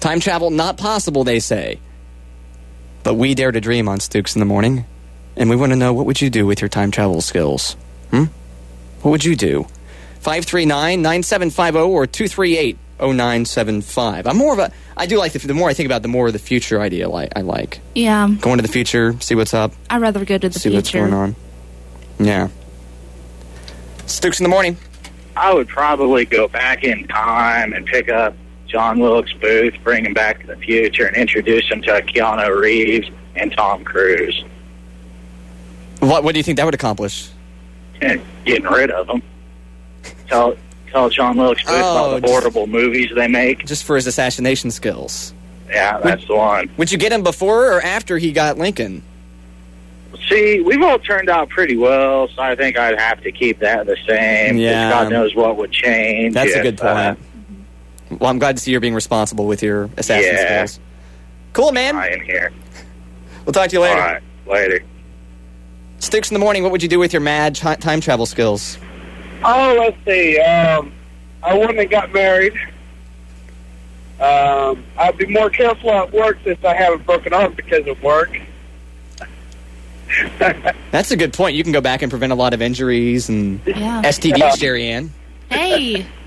Time travel not possible, they say. But we dare to dream on Stooks in the Morning. And we want to know, what would you do with your time travel skills? What would you do? 539-9750 or 238-0975. I do like the more I think about it, the more the future idea I like. Yeah. Going to the future, see what's up. I'd rather go to the future. See what's going on. Yeah. Stooks in the Morning. I would probably go back in time and pick up John Wilkes Booth, bring him back to the future, and introduce him to Keanu Reeves and Tom Cruise. What do you think that would accomplish? Getting rid of them. Tell John Wilkes Booth about the horrible movies they make. Just for his assassination skills. Yeah, that's the one. Would you get him before or after he got Lincoln? See, we've all turned out pretty well, so I think I'd have to keep that the same. Yeah. God knows what would change. That's a good point. Well, I'm glad to see you're being responsible with your assassin skills. Cool, man. I am here. We'll talk to you later. All right, later. Stooks in the Morning, what would you do with your mad time travel skills? Oh, let's see. I wouldn't have got married. I'd be more careful at work since I have a broken arm because of work. That's a good point. You can go back and prevent a lot of injuries and STDs, Jerry Ann. Hey.